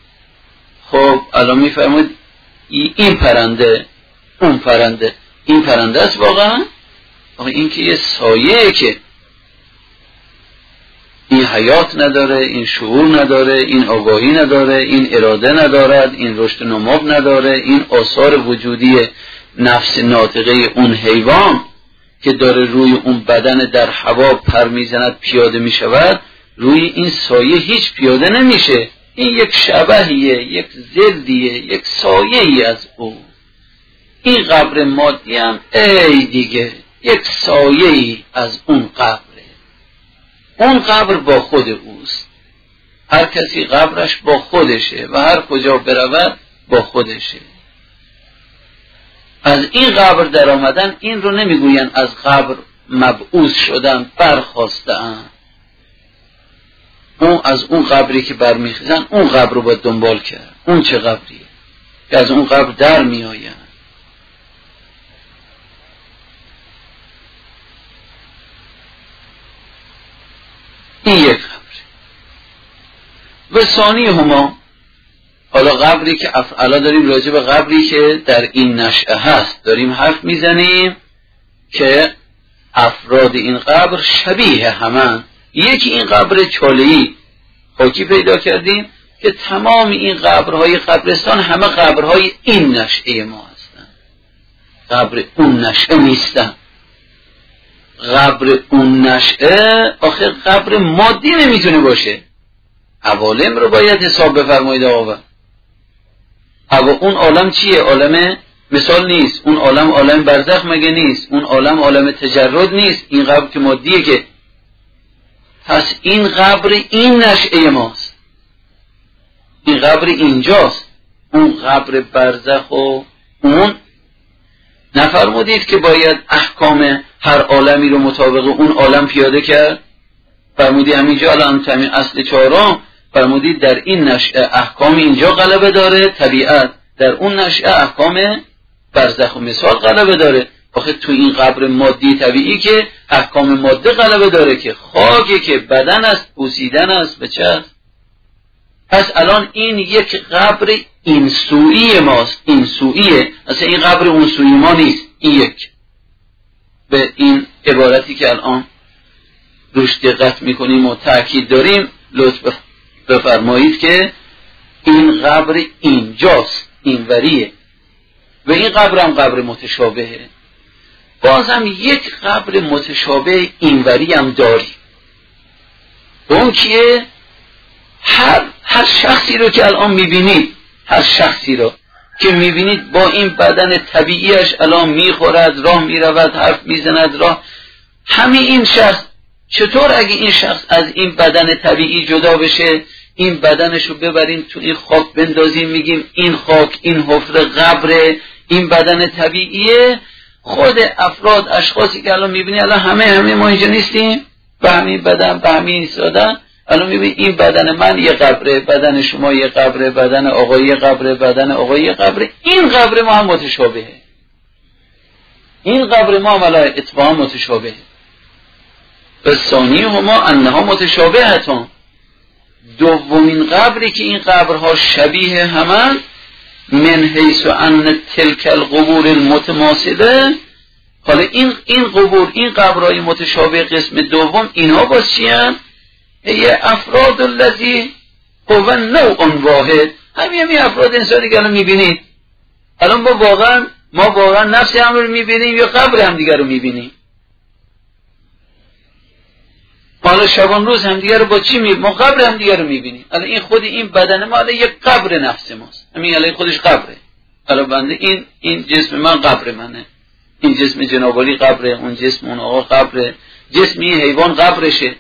خب الان میفرمایید این پرنده، اون پرنده، این پرنده است واقعا؟ آقا این که یه سایه که این حیات نداره، این شعور نداره، این آگاهی نداره، این اراده ندارد، این رشد نمو نداره، این آثار وجودی نفس ناطقه اون حیوان که داره روی اون بدن در هوا پر میزند پیاده میشود، روی این سایه هیچ پیاده نمیشه. این یک شبهیه، یک ضدیه، یک سایه ای از او. این قبر مادی هم ای دیگه یک سایه ای از اون قبره. اون قبر با خود اوست. هر کسی قبرش با خودشه و هر کجا برود با خودشه. از این قبر در آمدن این رو نمیگوین از قبر مبعوث شدن، برخواستن. اون از اون قبری که برمیخیزن اون قبر رو باید دنبال کرد. اون چه قبریه که از اون قبر در میآین؟ این یک قبر. و ثانی هما، حالا قبری که افعلا داریم راجع به قبری که در این نشأه هست داریم حرف میزنیم که افراد این قبر شبیه همن. یکی این قبر چاله‌ای خاکی پیدا کردیم که تمام این قبرهای قبرستان همه قبرهای این نشأه ما هستن، قبر اون نشأه نیستن. قبر اون نشأه آخه قبر مادی نمیتونه باشه. عوالم رو باید حساب بفرمایید آقا. اما اون عالم چیه؟ عالم مثال نیست. اون عالم عالم برزخ مگه نیست؟ اون عالم عالم تجرد نیست. این قبر که مادیه که. پس این قبر این نشأه ماست. این قبر اینجاست. اون قبر برزخ و اون نفرمودید که باید احکام هر عالمی رو مطابق اون عالم پیاده کرد؟ فرمودی همینجا الان تمیم اصل چهارم فرمودید در این نشأه احکام اینجا غلبه داره، طبیعت در اون نشأه احکام برزخ و مثال غلبه داره. آخه تو این قبر مادی طبیعی که احکام ماده غلبه داره که خاکه که بدن است، پوسیدن است به چه. پس الان این یک قبر این سویی ماست، این سوییه. اصلا این قبر اون سویی ما نیست. این یک به این عبارتی که الان روش دقت میکنیم و تأکید داریم لطف بفرمایید که این قبر اینجاست، این وریه و این قبر هم قبر متشابهه. بازم یک قبر متشابه این وری هم داری. اون کیه؟ هر هر شخصی رو که الان میبینید، هر شخصی رو که میبینید با این بدن طبیعیش الان میخورد، راه میرود، حرف میزند، راه همین این شخص چطور اگه این شخص از این بدن طبیعی جدا بشه، این بدنش رو ببریم تو این خاک بندازیم، میگیم این خاک، این حفره قبر این بدن طبیعیه. خود افراد اشخاصی که الان میبینی الان همه همه ما اینجا نیستیم، به همین بدن به همین ایستادن. الان میبینی این بدن من یه قبره، بدن شما یه قبره، بدن آقای یه قبره، بدن آقای یه قبره. این قبر ما هم متشابهه. این قبر ما هم علی اتفاق متشابهه. ثانی هما انها متشابهتون. دومین قبری که این قبرها شبیه همان من حیث ان تلک القبور المتماثله. حالا این این قبور، این قبرهای متشابه قسم دوم، اینها باز چی هستند؟ یه افراد الذی هو نوع واحد. همین همین افراد انسانی که الان میبینید. الان ما واقعا ما واقعا نفس هم رو میبینیم یا قبر هم دیگر رو میبینیم؟ حالا شبان روز هم دیگر رو با چی میبینیم؟ ما قبر هم دیگر رو میبینیم. الان این خود این بدن ما الان یک قبر نفس ماست. همین الان خودش قبره. الان بنده این این جسم من قبر منه. این جسم جنابالی قبره، اون جسم اون آقا قبره، جسم این حیوان قبرشه.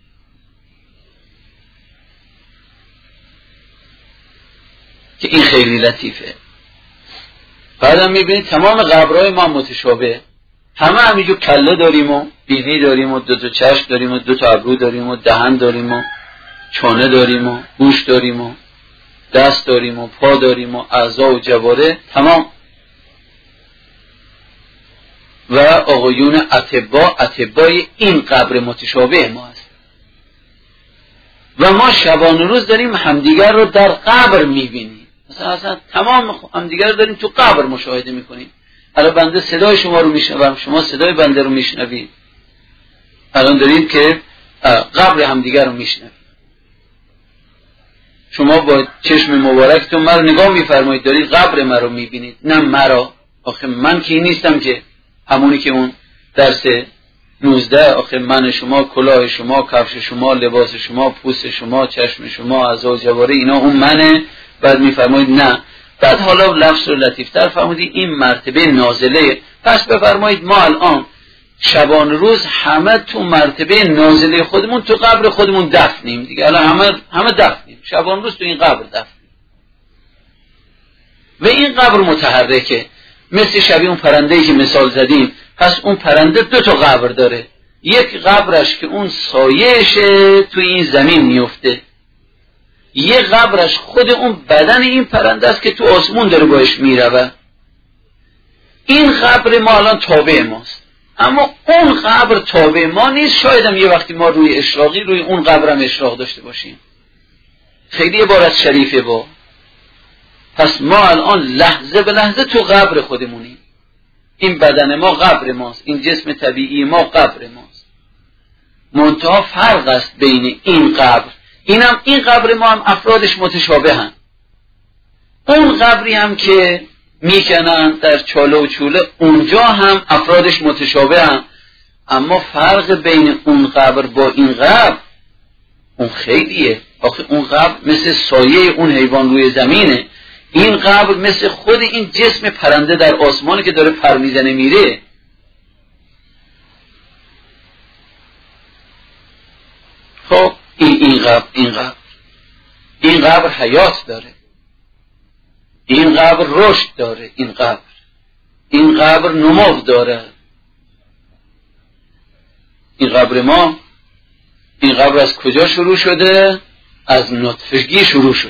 که این خیلی لطیفه. بعدم میبینید تمام قبرهای ما متشابه. همه همینجور کله داریم و بینی داریم و دو تا چشم داریم و دو تا ابرو داریم و دهن داریم و چانه داریم و گوش داریم و دست داریم و پا داریم و اعضا و جواره تمام. و آقایون اطبا اطبای این قبر متشابه ما هست. و ما شبان روز داریم همدیگر رو در قبر میبینیم. مثلا اصلا تمام همدیگر رو داریم تو قبر مشاهده میکنیم. الان بنده صدای شما رو میشنوم، شما صدای بنده رو میشنوید. الان داریم که قبر همدیگر رو میشنوید. شما با چشم مبارکتون من رو نگاه میفرمایید، دارید قبر من رو میبینید، نه مرا. آخه من کی نیستم که همونی که اون درس نوزده، آخه من شما، کلاه شما، کفش شما، لباس شما، پوست شما، چشم شما، اعضا و جواره اینا اون منه. بعد میفرمایید نه. بعد حالا لفظ رو لطیفتر فرمودید، این مرتبه نازله. پس بفرمایید ما الان شبان روز همه تو مرتبه نازله خودمون تو قبر خودمون دفنیم دیگه. الان همه همه دفنیم، شبان روز تو این قبر دفنیم و این قبر متحرکه، مثل شبیه اون پرنده‌ای که مثال زدیم. پس اون پرنده دو تا قبر داره، یک قبرش که اون سایه‌شه تو این زمین میفته، یک قبرش خود اون بدن این پرنده است که تو آسمون داره باش میروه. این قبر ما الان تابع ماست، اما اون قبر تابع ما نیست. شاید هم یه وقتی ما روی اشراقی روی اون قبرم اشراق داشته باشیم. خیلی عبارت شریفه با. پس ما الان لحظه به لحظه تو قبر خودمونیم. این بدن ما قبر ماست، این جسم طبیعی ما قبر ماست. منتها فرق است بین این قبر، اینم این قبر ما هم افرادش متشابه هم. اون قبری هم که میکنن در چاله و چوله، اونجا هم افرادش متشابه هم. اما فرق بین اون قبر با این قبر اون خیلیه. آخه اون قبر مثل سایه اون حیوان روی زمینه، این قبر مثل خود این جسم پرنده در آسمانی که داره پر میزنه میره. خب این این قبر این قبر این قبر حیات داره، این قبر رشد داره، این قبر این قبر نمو داره. این قبر ما، این قبر از کجا شروع شده؟ از نطفگی شروع شده،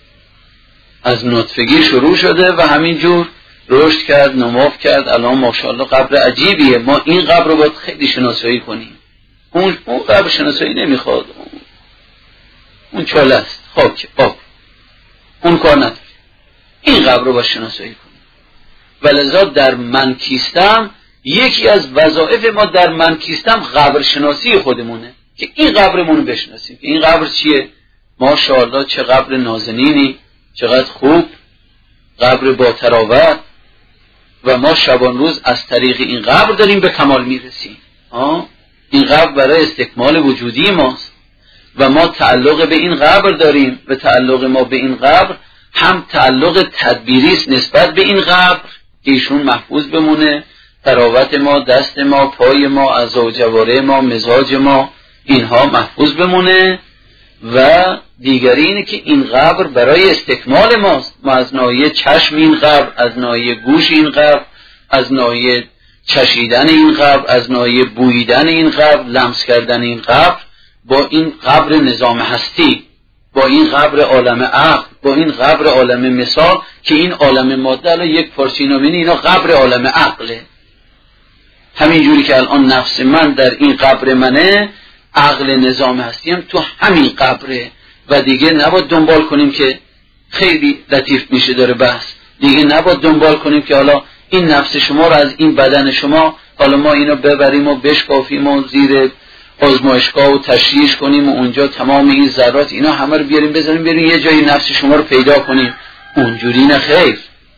از نطفگی شروع شده و همینجور رشد کرد، نمو کرد. الان ماشاءالله قبر عجیبیه. ما این قبر رو باید خیلی شناسایی کنیم. اون اون قبر شناسایی نمیخواد، اون, اون چاله است، خاک آب، اون کار نداره. این قبر رو باید شناسایی کنیم. ولذا در من کیستم، یکی از وظایف ما در من کیستم قبر شناسی خودمونه که این قبرمون رو بشناسیم. این قبر چیه؟ ماشاءالله چه قبر نازنینی، چقدر خوب، قبر با تراوت. و ما شبان روز از طریق این قبر داریم به کمال میرسیم. آه؟ این قبر برای استکمال وجودی ماست و ما تعلق به این قبر داریم و تعلق ما به این قبر هم تعلق تدبیری است نسبت به این قبر که ایشون محفوظ بمونه، تراوت ما، دست ما، پای ما، اعضا و جواره ما، مزاج ما، اینها محفوظ بمونه. و دیگری اینه که این قبر برای استکمال ماست. ما از ناحیه چشم این قبر، از ناحیه گوش این قبر، از ناحیه چشیدن این قبر، از ناحیه بوییدن این قبر، لمس کردن این قبر، با این قبر نظام هستی، با این قبر عالم عقل، با این قبر عالم مثال که این عالم ماده الان یک پارچه نامینی، اینا قبر عالم عقله. همین جوری که الان نفس من در این قبر منه، عقل نظام هستیم تو همین قبره و دیگه نباید دنبال کنیم که خیلی لطیف میشه داره بحث، دیگه نباید دنبال کنیم که حالا این نفس شما رو از این بدن شما حالا ما اینو ببریم و بشکافیم و زیر آزمایشگاه و تشریح کنیم و اونجا تمام این ذرات اینا همه رو بیاریم بذاریم بریم یه جایی نفس شما رو پیدا کنیم. اونجوری نه خیر.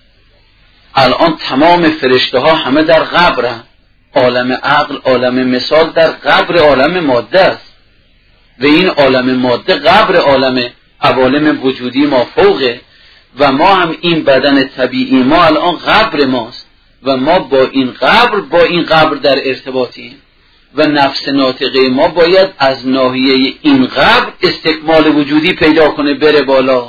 الان تمام فرشته ها همه در قبرن. عالم عقل، عالم مثال در قبر عالم ماده است و این عالم ماده قبر عالم عوالم وجودی ما فوقه و ما هم این بدن طبیعی ما الان قبر ماست و ما با این قبر با این قبر در ارتباطیم و نفس ناطقه ما باید از ناحیه این قبر استکمال وجودی پیدا کنه، بره بالا.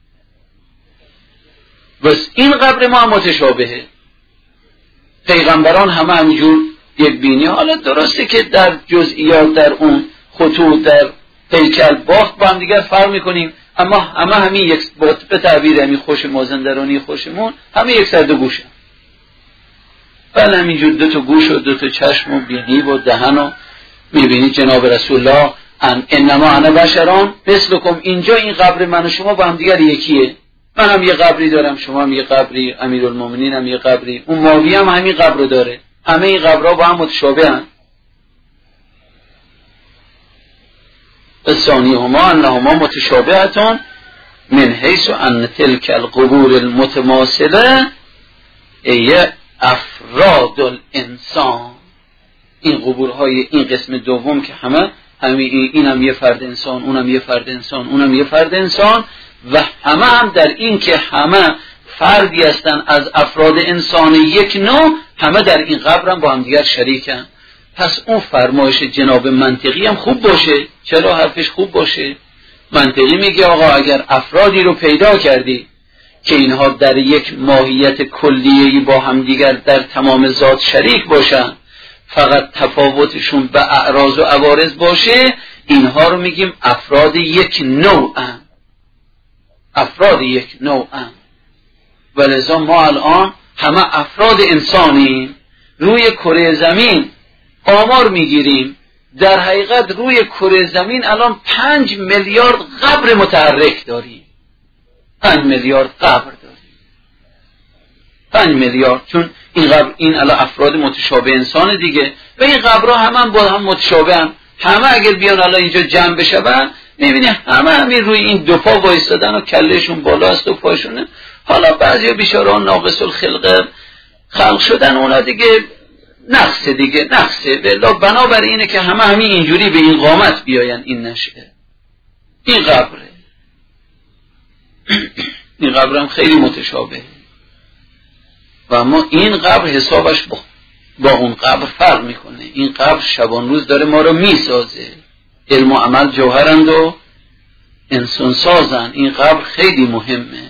بس این قبر ما هم متشابهه. پیغمبران همه همینجور یک بینی. حالا درسته که در جزئیات در اون خطوط در هیکل باخت با هم دیگر فرق میکنیم، اما همه همین یک به تعبیر همین خوش مازندرانی خوشمون همه یک سر دو گوشه. بله همینجور دو تا گوش و دو تا چشم و بینی و دهن و میبینید جناب رسول الله ان انما انا بشران مثلکم. اینجا این قبر من و شما با هم دیگر یکیه. من هم یه قبری دارم، شما هم یه قبری، امیرالمومنین هم یه قبری، اون ماوی هم همین قبر داره. همه این قبرها با هم متشابه هن. ثانیهما انهما متشابهتان من حیث ان تلک القبور المتماثله ای افراد الانسان. این قبورهای این قسم دوم که همه همین اینم یه فرد انسان، اونم یه فرد انسان، اونم یه فرد انسان و همه هم در این که همه فردی هستن از افراد انسان یک نوع، همه در این قبر هم با هم دیگر شریکن. پس اون فرمایش جناب منطقی هم خوب باشه. چرا حرفش خوب باشه؟ منطقی میگه آقا اگر افرادی رو پیدا کردی که اینها در یک ماهیت کلیه‌ای با هم دیگر در تمام ذات شریک باشن، فقط تفاوتشون به اعراض و عوارض باشه، اینها رو میگیم افراد یک نوعن. افراد یک نوعن. ولذا ما الان همه افراد انسانیم، روی کره زمین آمار میگیریم، در حقیقت روی کره زمین الان پنج میلیارد قبر متحرک داریم. پنج میلیارد قبر داریم. پنج میلیارد، چون این قبر این الان افراد متشابه انسان دیگه و این قبرها همه هم با هم متشابه هم. همه اگر بیان الان اینجا جمع بشن میبینی همه همین روی این دو پا وایستادن و کلهشون بالا است و پاشونه. حالا بعضی بیچاره‌ها ناقص الخلق خلق شدن، اونا دیگه نقصه دیگه نقصه. ولی بنابراین اینه که همه همین اینجوری به این قامت بیاین. این نشه این قبره. این قبر هم خیلی متشابه و اما این قبر حسابش با, با اون قبر فرق میکنه. این قبر شبان روز داره ما رو میسازه. علم و عمل جوهرند و انسان سازن. این قبر خیلی مهمه.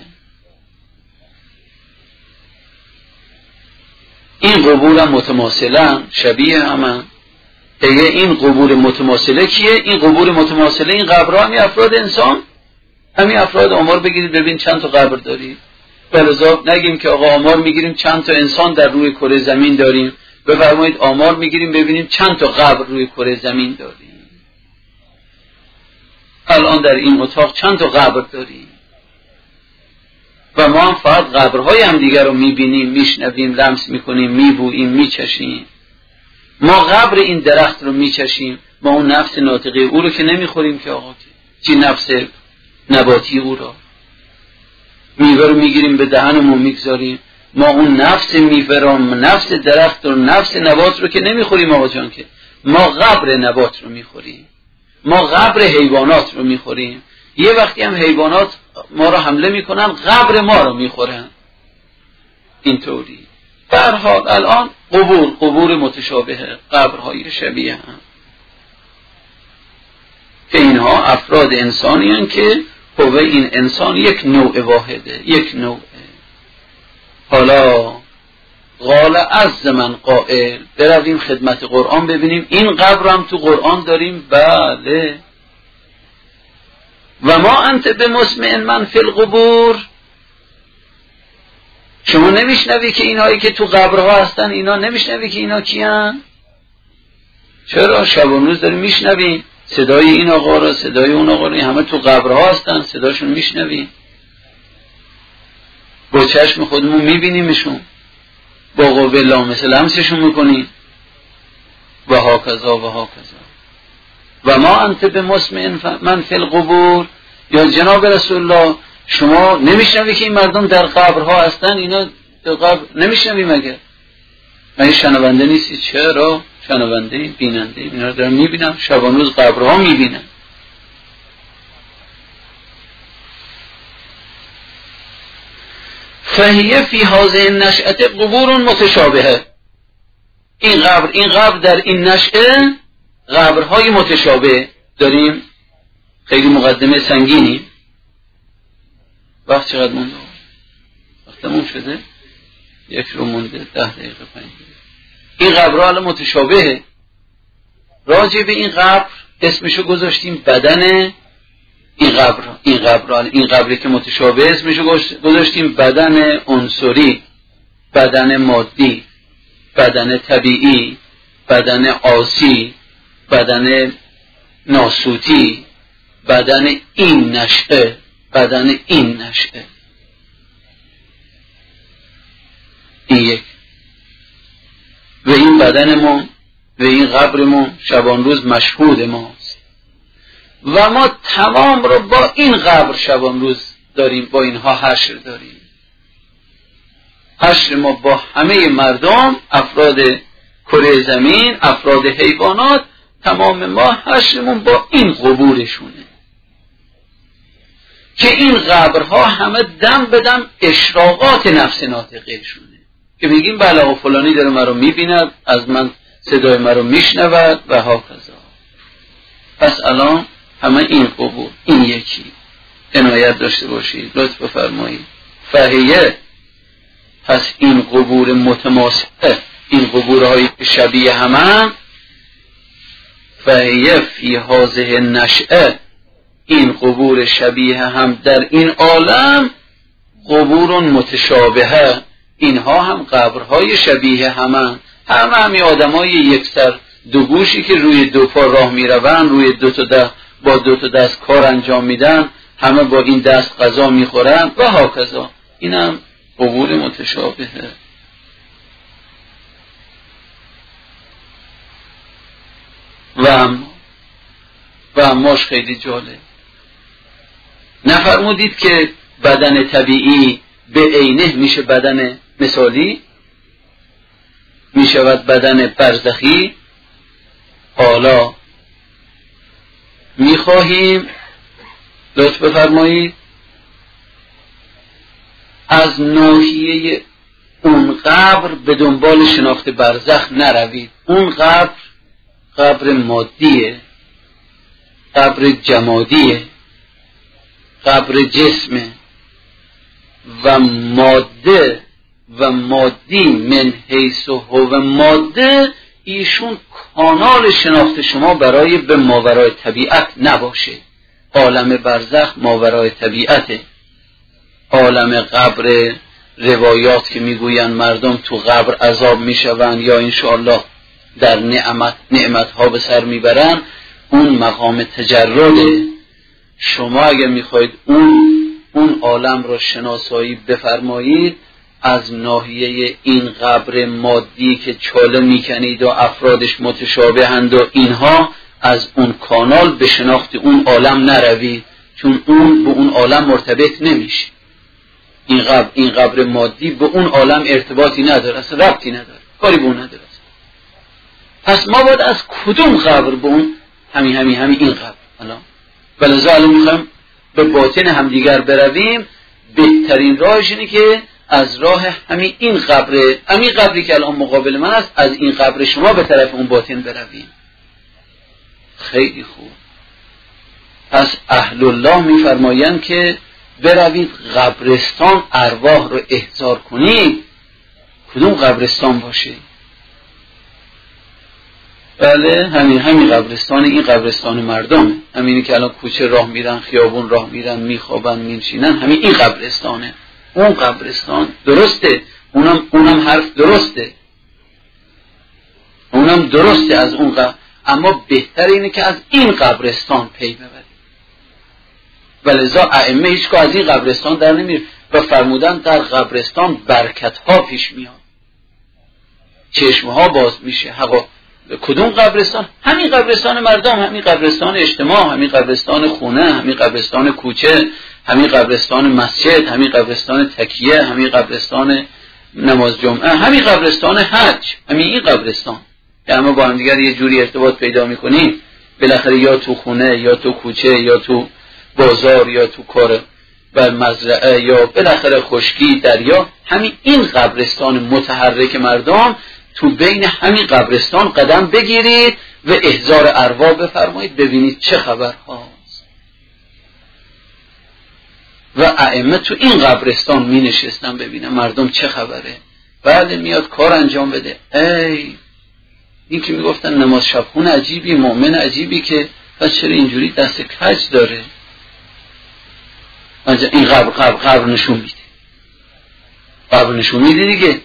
این قبور هم متماثلن، شبیه همه. دیگه این قبور متماثله کیه؟ این قبور متماثله این قبرها همین افراد انسان. همین افراد آمار بگیرید ببین چند تا قبر دارید. بلذا نگیم که آقا آمار میگیریم چند تا انسان در روی کره زمین داریم، بفرمایید آمار میگیریم ببینیم چند تا قبر روی کره زمین داریم. الان در این اتاق چند تا قبر داریم و ما هم فقط قبرهای هم دیگر رو میبینیم، میشنویم، لمس میکنیم، میبوییم، میچشیم. ما قبر این درخت رو میچشیم، ما اون نفس ناطقه او رو که نمیخوریم که آقا چی نفس نباتی او رو. میوه رو میگیریم به دهنمون میگذاریم، ما اون نفس میوه رو، نفس درخت رو، نفس نبات رو که نمیخوریم آقا جان. که ما قبر نبات رو میخوریم، ما قبر حیوانات رو میخوریم. یه وقتی هم حیوانات ما رو حمله میکنن قبر ما رو میخورن. اینطوری در حال الان قبور قبور متشابه، قبرهای شبیه هم که اینها افراد انسانی هستند که هو این انسان یک نوع واحده، یک نوعه. حالا قال از من قائل، برویم خدمت قرآن ببینیم این قبر هم تو قرآن داریم. بله. و ما انت بمسمع من فی القبور، شما نمیشنوی که اینایی که تو قبرها هستن اینا نمیشنوی که اینا کیان؟ چرا شب و روز داریم میشنویم صدای این آقا را، صدای اون آقا را، همه تو قبرها هستن، صداشون میشنویم، با چشم خودمون میبینیمشون، با قوه لامسه لمسشون میکنیم و ها کذا و ها کذا. و ما انت بمسمع من فی القبور، یا جناب رسول الله شما نمیشنوی که این مردم در قبرها هستن؟ اینا در قبر نمیشنوی مگر؟ من شنونده نیستی؟ چرا شنونده بیننده، اینا رو دارم میبینم، شبان روز قبرها میبینم. فهیه فی هذه النشأة قبور متشابهه، این قبر این قبر در این نشأه قبرهای متشابه داریم. خیلی مقدمه سنگینی. وقت چقدر مونده؟ وقت تموم شده؟ یک رو مونده، ده دقیقه پنج دقیقه. این قبرها حالا متشابهه. راجع به این قبر اسمشو گذاشتیم بدن این قبر. این قبر این قبری که متشابه اسمشو گذاشتیم بدن عنصری، بدن مادی، بدن طبیعی، بدن آسی، بدن ناسوتی، بدن این نشأه، بدن این نشأه. این یک. و این بدن ما و این قبر ما شبان روز مشهود ماست. و ما تمام رو با این قبر شب امروز داریم، با اینها حشر داریم. حشر ما با همه مردم، افراد کره زمین، افراد حیوانات، تمام ما حشرمون با این قبورشونه که این قبرها همه دم بدم اشراقات نفس ناطقه شونه که میگیم بله و فلانی داره مرا میبیند، از من صدای مرا میشنود و هاکذا. پس الان همه این قبور، این یکی عنایت داشته باشید، لطف بفرمایید. فهیه، پس این قبور متماثله، این قبورهای شبیه همه، فهیه فی هذه نشأه، این قبور شبیه هم در این عالم، قبور متشابهه، اینها هم قبرهای شبیه همه، همه همی آدمای یک سر دو گوشی که روی دو پا راه می روند، روی دو تا دست با دو تا دست کار انجام میدن، همه با این دست غذا میخورن و هاکذا. اینم قبور متشابهه. و اما و اماش خیلی جالب، نفرمودید که بدن طبیعی به عینه میشه بدن مثالی، میشود بدن برزخی. حالا میخواهیم لطف بفرمایید از ناحیه اون قبر به دنبال شناخت برزخ نروید. اون قبر قبر مادیه، قبر جمادیه، قبر جسمه و ماده و مادی من حیث هو ماده، ایشون کانال شناخت شما برای به ماورای طبیعت نباشه. عالم برزخ ماورای طبیعته. عالم قبر روایات که میگوین مردم تو قبر عذاب میشون یا انشاءالله در نعمت نعمت ها به سر میبرن، اون مقام تجرده. شما اگر میخواید اون اون عالم را شناسایی بفرمایید، از ناحیه این قبر مادی که چاله میکنید و افرادش متشابهند و اینها، از اون کانال به شناخت اون عالم نروید، چون اون به اون عالم مرتبط نمیشه. این قبر این قبر مادی به اون عالم ارتباطی نداره، اصلا ربطی نداره، کاری به اون نداره. پس ما باید از کدوم قبر به اون همین همین همین این قبر الان ولذا الان میخوایم به باطن همدیگر برویم. بهترین راهش اینه که از راه همین این قبر، همین قبری که الان مقابل من است، از این قبر شما به طرف اون باطن برویم. خیلی خوب. پس اهل الله میفرمایند که بروید قبرستان ارواح رو احضار کنید. کدوم قبرستان باشه؟ بله همین همین قبرستان، این قبرستان مردمه، همینی که الان کوچه راه میرن، خیابون راه میرن، میخوابن، میشینن، همین این قبرستانه. اون قبرستان درسته، اونم اونم حرف درسته، اونم درسته از اون قبر، اما بهتر اینه که از این قبرستان پی ببرید. ولذا ائمه هیچگاه از این قبرستان در نمیره و فرمودن در قبرستان برکت ها پیش میاد، چشم ها باز میشه. حقا کدوم قبرستان؟ همین قبرستان مردم، همین قبرستان اجتماع، همین قبرستان خونه، همین قبرستان کوچه، همین قبرستان مسجد، همین قبرستان تکیه، همین قبرستان نماز جمعه، همین قبرستان حج، همین این قبرستان که همه با هم دیگر یه جوری ارتباط پیدا میکنیم بالاخره، یا تو خونه یا تو کوچه یا تو بازار یا تو کار بر مزرعه یا بالاخره خشکی دریا، همین این قبرستان متحرک مردم. تو بین همین قبرستان قدم بگیرید و احضار ارواح بفرمایید، ببینید چه خبر هاست. و ائمه تو این قبرستان می نشستن ببینن مردم چه خبره. بعد میاد کار انجام بده. ای این که می گفتن نماز شبخون عجیبی، مؤمن عجیبی، که پس چرا اینجوری دست کج داره؟ این قبر قبر قبر نشون میده، قبر نشون میده دیگه.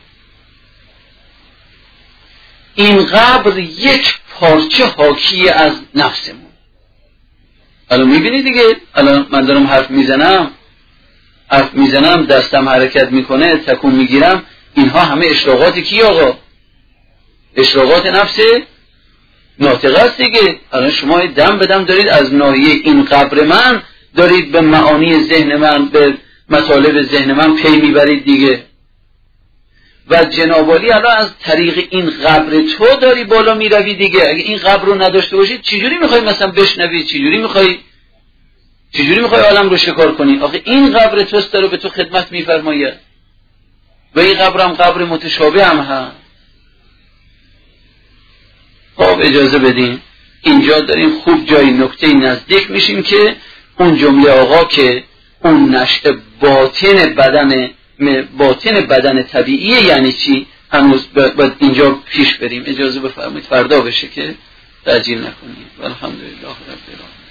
این قبر یک پارچه حاکی از نفسمون. الان میبینی دیگه، الان من دارم حرف میزنم حرف میزنم دستم حرکت میکنه، تکون میگیرم، اینها همه اشراقات کی آقا؟ اشراقات نفسه. ناطقه است دیگه. الان شما دم به دم دارید از ناحیه این قبر من دارید به معانی ذهن من، به مطالب ذهن من پی میبرید دیگه. و جناب عالی الان از طریق این قبر تو داری بالا میروی دیگه. اگه این قبر رو نداشته باشید چجوری میخوای مثلا بشنوی؟ چجوری میخوای چجوری میخوای عالم رو شکار کنی؟ آخه این قبر توست داره به تو خدمت میفرماید و این قبر هم قبر متشابه هم هست. خب اجازه بدین اینجا داریم خوب جای نکته نزدیک میشیم که اون جمله آقا که اون نشأ باطن بدن باطن بدن طبیعیه یعنی چی هنوز باید اینجا پیش بریم. اجازه بفرمایید فردا بشه که تعجیل نکنیم. الحمدلله رب العالمین.